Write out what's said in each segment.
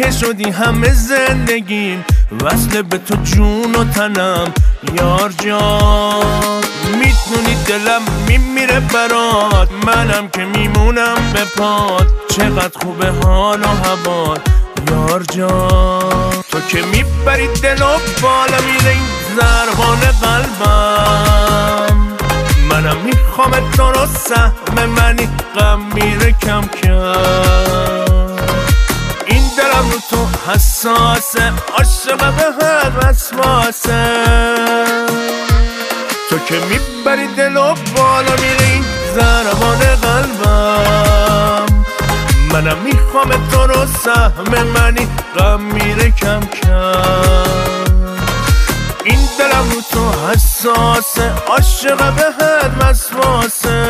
که شدی همه زندگیم، وصل به تو جون و تنم یار جان. میدونی دلم میمیره برات، منم که میمونم به پات. چقدر خوبه حال و هوات یار جان. تو که میبری دل و بالا میره این ضربان قلبم. منم میخوام تو رو، سهم منی غم میره کم کم. این دلم رو تو حساسه، عاشق به هر وسواسه. تو که میبری دل و بالا میره این ضربان قلبم. منم میخوام تو رو، سهم منی غم میره کم کم. این دلم رو تو حساسه، عاشق به هر وسواسه.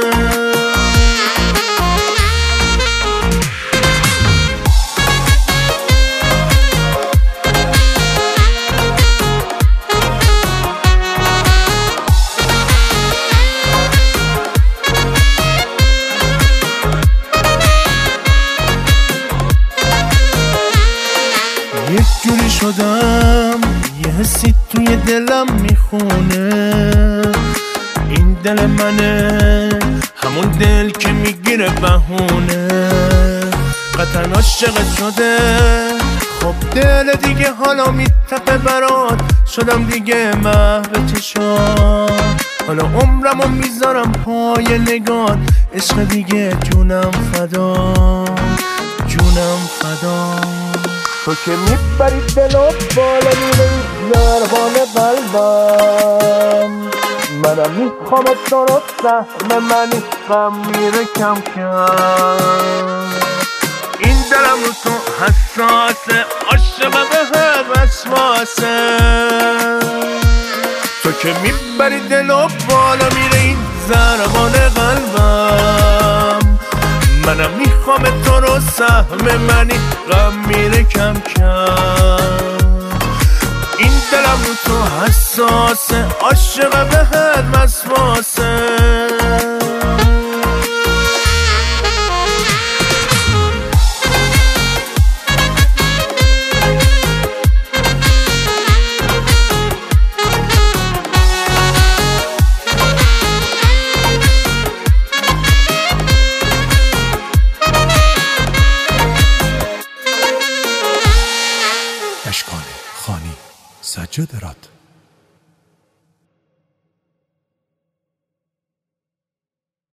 یک جوری شدم یه حسی توی دلم میخونه. این دل منه، همون دل که میگیره بهونه. قطعا عاشقت شده، خب دل دیگه حالا میتپه برات. شدم دیگه محو چشات، حالا عمرمو میذارم پای نگات. عشق دیگه جونم فدا، جونم فدا. تو که میبری دل و بالا میره ضربان قلبم. منم میخوام تو رو، سهم منی غم میره کم کم. این دلم رو تو حساسه، عاشق به هر وسواسه. تو که میبری دل و بالا میره این ضربان قلبم. منم میخوام تو رو، سهم منی غم میره کم کم. این دلم رو تو حساسه، عاشق به هر وسواسه. اشکان خانی سجاد راد.